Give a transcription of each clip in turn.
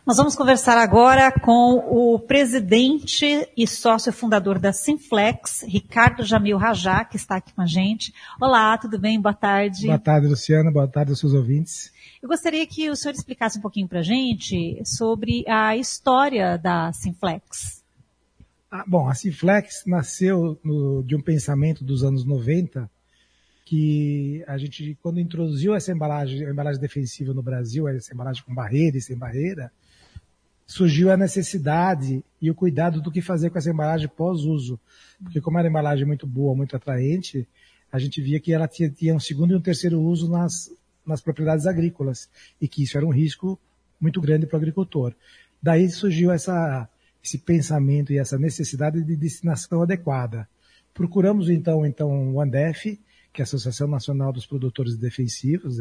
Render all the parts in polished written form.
Nós vamos conversar agora com o presidente e sócio fundador da Sinflex, Ricardo Jamil Rajá, que está aqui com a gente. Olá, tudo bem? Boa tarde. Boa tarde, Luciana. Boa tarde aos seus ouvintes. Eu gostaria que o senhor explicasse um pouquinho para a gente sobre a história da Sinflex. Bom, a Sinflex nasceu de um pensamento dos anos 90, que a gente, quando introduziu essa embalagem, a embalagem defensiva no Brasil, essa embalagem com barreira e sem barreira, surgiu a necessidade e o cuidado do que fazer com essa embalagem pós-uso. Porque como era uma embalagem muito boa, muito atraente, a gente via que ela tinha um segundo e um terceiro uso nas propriedades agrícolas, e que isso era um risco muito grande para o agricultor. Daí surgiu esse pensamento e essa necessidade de destinação adequada. Procuramos então o ANDEF, que é a Associação Nacional dos Produtores Defensivos,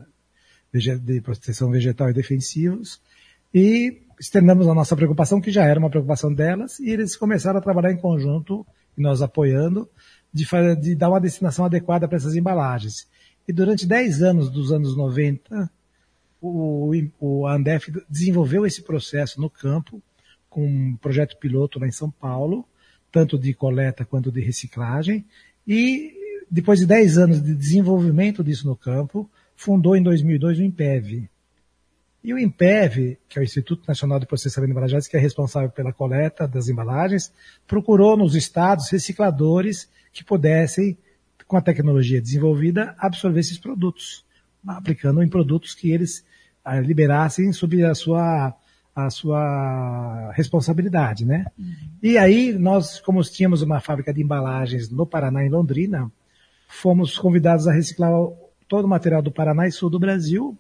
de Proteção Vegetal e Defensivos, e externamos a nossa preocupação, que já era uma preocupação delas, e eles começaram a trabalhar em conjunto, e nós apoiando, de dar uma destinação adequada para essas embalagens. E durante 10 anos, dos anos 90, o ANDEF desenvolveu esse processo no campo, com um projeto piloto lá em São Paulo, tanto de coleta quanto de reciclagem, e depois de 10 anos de desenvolvimento disso no campo, fundou em 2002 o INPEV. E o INPEV, que é o Instituto Nacional de Processamento de Embalagens, que é responsável pela coleta das embalagens, procurou nos estados recicladores que pudessem, com a tecnologia desenvolvida, absorver esses produtos, aplicando em produtos que eles liberassem sob a sua responsabilidade, né? E aí, nós, como tínhamos uma fábrica de embalagens no Paraná, em Londrina, fomos convidados a reciclar todo o material do Paraná e sul do Brasil,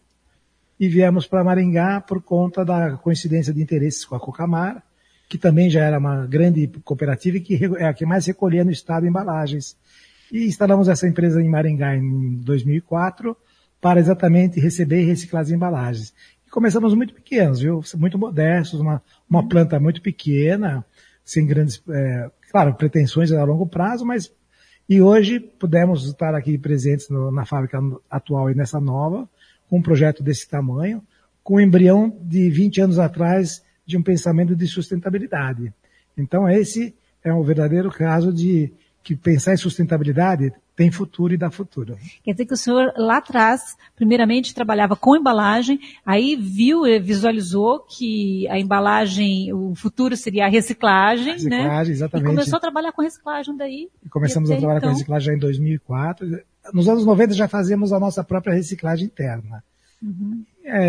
e viemos para Maringá por conta da coincidência de interesses com a Cocamar, que também já era uma grande cooperativa e que é a que mais recolhia no estado embalagens. E instalamos essa empresa em Maringá em 2004 para exatamente receber e reciclar as embalagens. E começamos muito pequenos, viu? Muito modestos, uma planta muito pequena, sem grandes, claro, pretensões a longo prazo, mas e hoje pudemos estar aqui presentes na fábrica atual e nessa nova, com um projeto desse tamanho, com um embrião de 20 anos atrás de um pensamento de sustentabilidade. Então esse é um verdadeiro caso de que pensar em sustentabilidade tem futuro e dá futuro. Quer dizer que o senhor lá atrás, primeiramente trabalhava com embalagem, aí visualizou que a embalagem, o futuro seria a reciclagem, né? Exatamente. E começou a trabalhar com reciclagem daí. E começamos a trabalhar com reciclagem já em 2004. Nos anos 90 já fazíamos a nossa própria reciclagem interna. Uhum.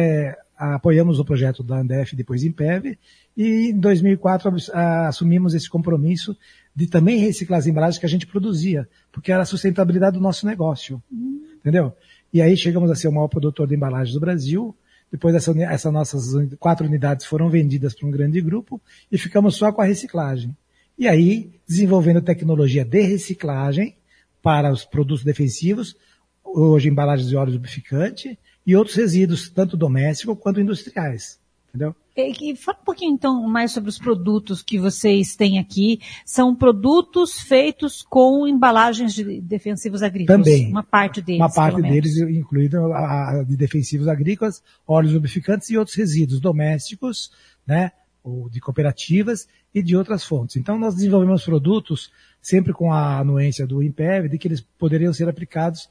Apoiamos o projeto da ANDEF, depois INPEV, e em 2004 assumimos esse compromisso de também reciclar as embalagens que a gente produzia, porque era a sustentabilidade do nosso negócio, entendeu? E aí chegamos a ser o maior produtor de embalagens do Brasil. Depois essas nossas 4 unidades foram vendidas para um grande grupo e ficamos só com a reciclagem. E aí, desenvolvendo tecnologia de reciclagem para os produtos defensivos, hoje embalagens de óleo lubrificante e outros resíduos, tanto domésticos quanto industriais, entendeu? E fala um pouquinho então mais sobre os produtos que vocês têm aqui. São produtos feitos com embalagens de defensivos agrícolas? Também. Uma parte deles. Uma parte deles, incluída a de defensivos agrícolas, óleos lubrificantes e outros resíduos domésticos, né, ou de cooperativas e de outras fontes. Então nós desenvolvemos produtos sempre com a anuência do INPEV, de que eles poderiam ser aplicados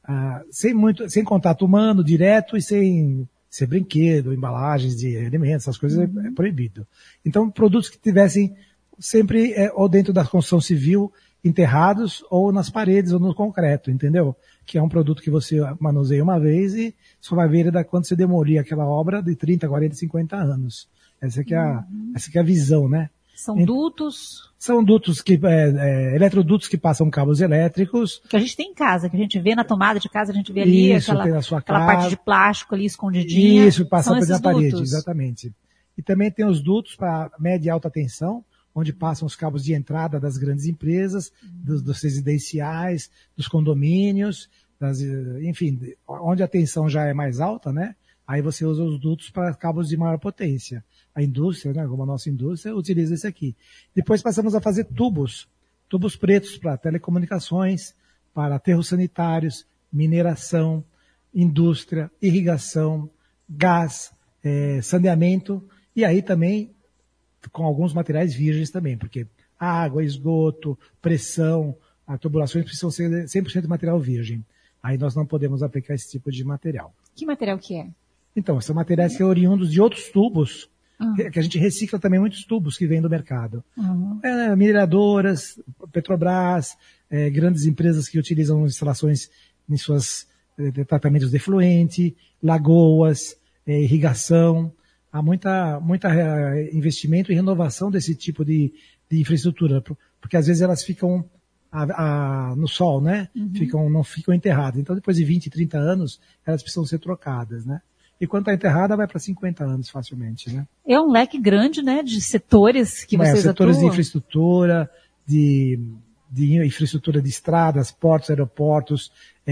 sem contato humano direto e sem ser brinquedo, embalagens de alimentos, essas coisas é proibido. Então, produtos que tivessem sempre ou dentro da construção civil, enterrados, ou nas paredes, ou no concreto, entendeu? Que é um produto que você manuseia uma vez e só vai ver quando você demolir aquela obra de 30, 40, 50 anos. Essa aqui é a visão, né? São dutos? São dutos eletrodutos que passam cabos elétricos. Que a gente tem em casa, que a gente vê na tomada de casa, a gente vê ali aquela parte de plástico ali escondidinha. Isso, passa na parede, exatamente. E também tem os dutos para média e alta tensão, onde passam os cabos de entrada das grandes empresas, dos residenciais, dos condomínios, enfim, onde a tensão já é mais alta, né? Aí você usa os dutos para cabos de maior potência. A indústria, né, como a nossa indústria, utiliza esse aqui. Depois passamos a fazer tubos pretos para telecomunicações, para aterros sanitários, mineração, indústria, irrigação, gás, saneamento E aí também com alguns materiais virgens também, porque água, esgoto, pressão, a tubulações precisam ser 100% material virgem. Aí nós não podemos aplicar esse tipo de material. Que material que é? Então, são materiais que são oriundos de outros tubos, que a gente recicla também muitos tubos que vêm do mercado. Mineradoras, Petrobras, grandes empresas que utilizam instalações em suas tratamentos de efluente, lagoas, irrigação. Há muita investimento e renovação desse tipo de infraestrutura, porque às vezes elas ficam no sol, né? Não ficam enterradas. Então, depois de 20, 30 anos, elas precisam ser trocadas, né? E quando está enterrada, vai para 50 anos facilmente, né? É um leque grande, né, de setores que vocês setores atuam. de infraestrutura, de infraestrutura de estradas, portos, aeroportos,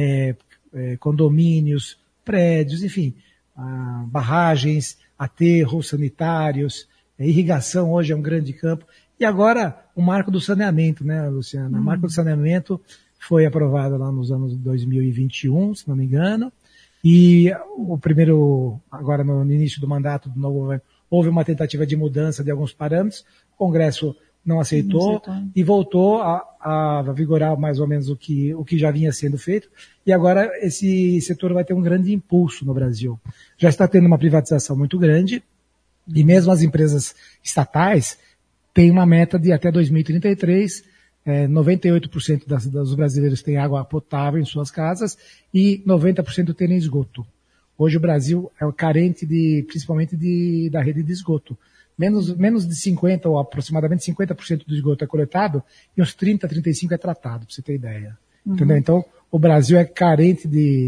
condomínios, prédios, enfim, barragens, aterros sanitários, irrigação hoje é um grande campo. E agora o marco do saneamento, né, Luciana? O marco do saneamento foi aprovado lá nos anos 2021, se não me engano. E o primeiro, agora no início do mandato do novo governo, houve uma tentativa de mudança de alguns parâmetros, o Congresso não aceitou e voltou a vigorar mais ou menos o que já vinha sendo feito. E agora esse setor vai ter um grande impulso no Brasil. Já está tendo uma privatização muito grande e mesmo as empresas estatais têm uma meta de até 2033 98% dos brasileiros têm água potável em suas casas e 90% têm esgoto. Hoje o Brasil é carente principalmente da rede de esgoto. Menos de 50% ou aproximadamente 50% do esgoto é coletado e uns 30%, 35% é tratado, para você ter ideia. Entendeu? Então, o Brasil é carente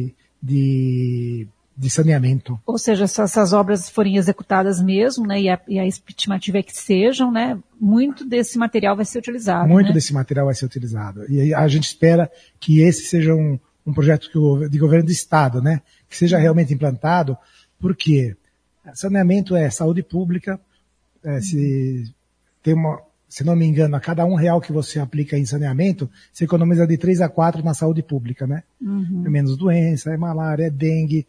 de saneamento. Ou seja, se essas obras forem executadas mesmo, né, e a estimativa é que sejam, né, muito desse material vai ser utilizado. Muito desse material vai ser utilizado. E a gente espera que esse seja um projeto de governo de Estado, né, que seja realmente implantado, porque saneamento é saúde pública, se não me engano, a cada R$1 que você aplica em saneamento, você economiza de 3 a 4 na saúde pública, né? É menos doença, é malária, é dengue,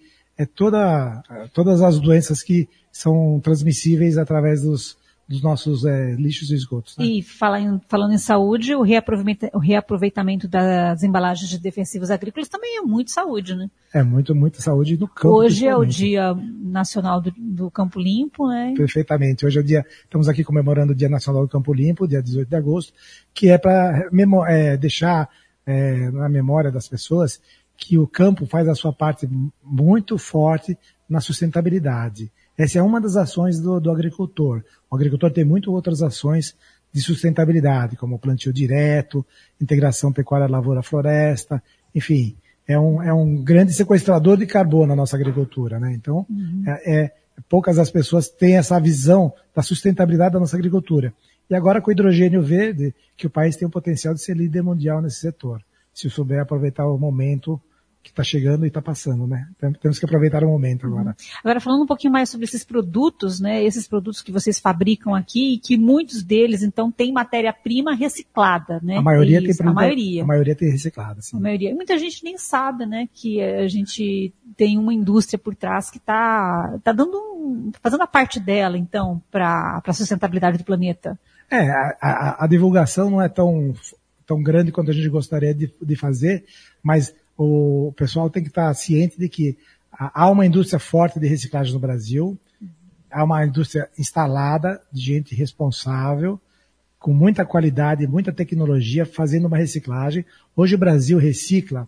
todas as doenças que são transmissíveis através dos nossos lixos e esgotos. Né? E falando em saúde, o reaproveitamento das embalagens de defensivos agrícolas também é muito saúde, né? É muita saúde no campo. Hoje é o Dia Nacional do Campo Limpo, né? Perfeitamente. Hoje é o dia, estamos aqui comemorando o Dia Nacional do Campo Limpo, dia 18 de agosto, que é para deixar na memória das pessoas que o campo faz a sua parte muito forte na sustentabilidade. Essa é uma das ações do agricultor. O agricultor tem muitas outras ações de sustentabilidade, como plantio direto, integração pecuária, lavoura, floresta, enfim, é um grande sequestrador de carbono na nossa agricultura, né? Então, poucas as pessoas têm essa visão da sustentabilidade da nossa agricultura. E agora com o hidrogênio verde, que o país tem o potencial de ser líder mundial nesse setor, se souber aproveitar o momento que está chegando e está passando, né? Temos que aproveitar o momento agora. Agora, falando um pouquinho mais sobre esses produtos, né? Esses produtos que vocês fabricam aqui, e que muitos deles, então, têm matéria-prima reciclada, né? A maioria A maioria tem reciclada, sim. A maioria. E muita gente nem sabe, né? Que a gente tem uma indústria por trás que está fazendo a parte dela, então, para a sustentabilidade do planeta. A divulgação não é tão grande quanto a gente gostaria de fazer, mas o pessoal tem que estar ciente de que há uma indústria forte de reciclagem no Brasil, há uma indústria instalada de gente responsável, com muita qualidade, muita tecnologia, fazendo uma reciclagem. Hoje o Brasil recicla,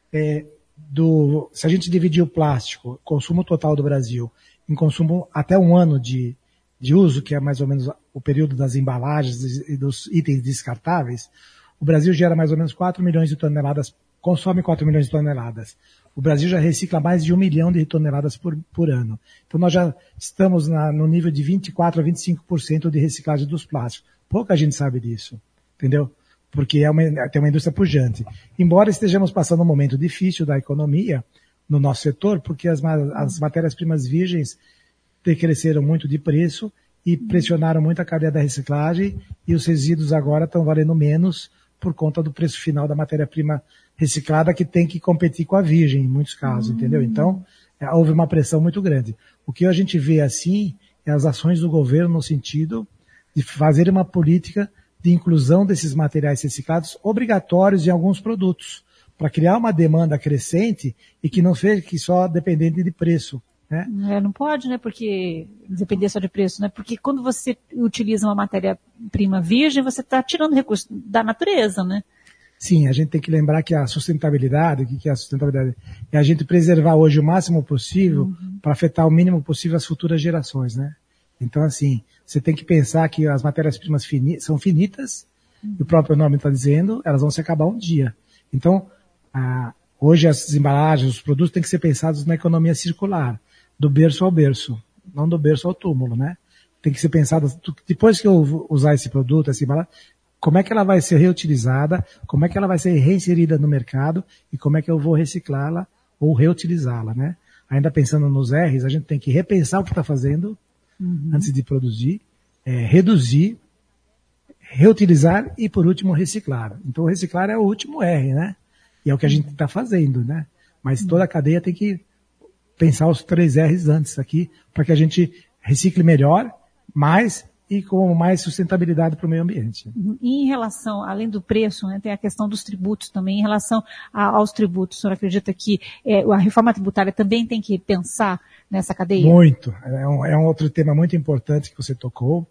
se a gente dividir o plástico, consumo total do Brasil, em consumo até 1 ano de uso, que é mais ou menos o período das embalagens e dos itens descartáveis, o Brasil gera mais ou menos 4 milhões de toneladas, consome 4 milhões de toneladas. O Brasil já recicla mais de 1 milhão de toneladas por ano. Então nós já estamos no nível de 24% a 25% de reciclagem dos plásticos. Pouca gente sabe disso, entendeu? Porque tem uma indústria pujante. Embora estejamos passando um momento difícil da economia no nosso setor, porque as matérias-primas virgens cresceram muito de preço e pressionaram muito a cadeia da reciclagem e os resíduos agora estão valendo menos por conta do preço final da matéria-prima reciclada, que tem que competir com a virgem, em muitos casos, entendeu? Então, houve uma pressão muito grande. O que a gente vê assim, é as ações do governo no sentido de fazer uma política de inclusão desses materiais reciclados obrigatórios em alguns produtos, para criar uma demanda crescente e que não seja que só dependente de preço. Né? Não pode, né? Porque depender só de preço, né? Porque quando você utiliza uma matéria-prima virgem, você está tirando recursos da natureza, né? Sim, a gente tem que lembrar que a sustentabilidade, o que é a sustentabilidade? É a gente preservar hoje o máximo possível para afetar o mínimo possível as futuras gerações, né? Então, assim, você tem que pensar que as matérias-primas são finitas, e o próprio nome está dizendo, elas vão se acabar um dia. Então, hoje as embalagens, os produtos têm que ser pensados na economia circular, do berço ao berço, não do berço ao túmulo, né? Tem que ser pensado, depois que eu usar esse produto, essa embalagem, como é que ela vai ser reutilizada, como é que ela vai ser reinserida no mercado e como é que eu vou reciclá-la ou reutilizá-la, né? Ainda pensando nos R's, a gente tem que repensar o que está fazendo antes de produzir, reduzir, reutilizar e, por último, reciclar. Então, reciclar é o último R, né? E é o que a gente está fazendo, né? Mas toda a cadeia tem que pensar os 3 R's antes aqui, para que a gente recicle melhor, mais e com mais sustentabilidade para o meio ambiente. E em relação, além do preço, né, tem a questão dos tributos também. Em relação aos tributos, o senhor acredita que a reforma tributária também tem que pensar nessa cadeia? Muito. É um outro tema muito importante que você tocou.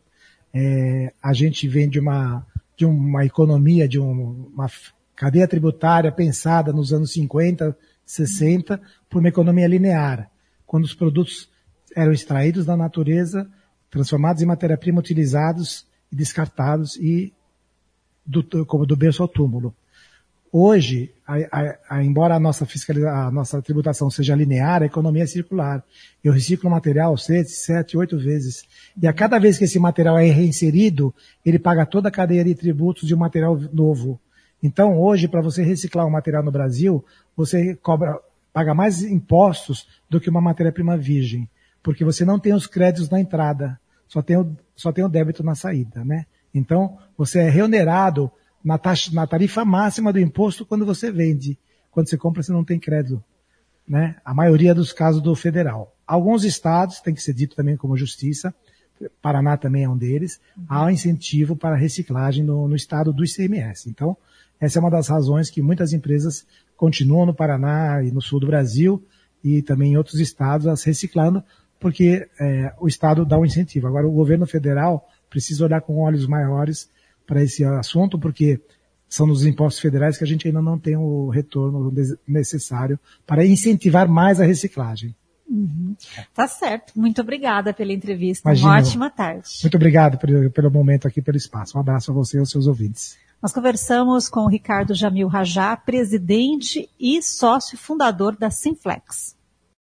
A gente vem de uma economia, de uma cadeia tributária pensada nos anos 50, 60, por uma economia linear, quando os produtos eram extraídos da natureza, transformados em matéria-prima, utilizados e descartados, e como do berço ao túmulo. Hoje, embora a nossa tributação seja linear, a economia é circular. Eu reciclo o material 6, 7, 8 vezes. E a cada vez que esse material é reinserido, ele paga toda a cadeia de tributos de um material novo. Então, hoje, para você reciclar um material no Brasil, você paga mais impostos do que uma matéria-prima virgem, porque você não tem os créditos na entrada, só tem o débito na saída, né? Então, você é reonerado na tarifa máxima do imposto quando você vende. Quando você compra, você não tem crédito, né? A maioria dos casos do federal. Alguns estados, tem que ser dito também como justiça, Paraná também é um deles, há um incentivo para reciclagem no estado do ICMS. Então, essa é uma das razões que muitas empresas continuam no Paraná e no sul do Brasil e também em outros estados as reciclando, porque o estado dá um incentivo. Agora, o governo federal precisa olhar com olhos maiores para esse assunto, porque são nos impostos federais que a gente ainda não tem o retorno necessário para incentivar mais a reciclagem. Tá certo. Muito obrigada pela entrevista. Imagina, uma ótima tarde. Muito obrigado pelo momento aqui, pelo espaço. Um abraço a você e aos seus ouvintes. Nós conversamos com o Ricardo Jamil Rajá, presidente e sócio fundador da Sinflex.